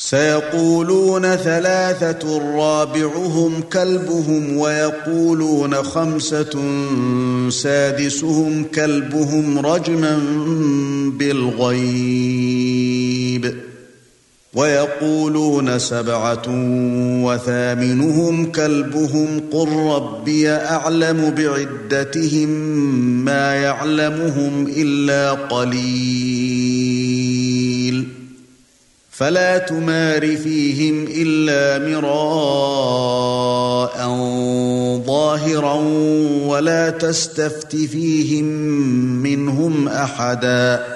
سيقولون ثلاثة رابعهم كلبهم ويقولون خمسة سادسهم كلبهم رجما بالغيب ويقولون سبعة وثامنهم كلبهم قل ربي أعلم بعدتهم ما يعلمهم إلا قليل فلا تمار فيهم إلا مراء ظاهرا ولا تستفت فيهم منهم أحدا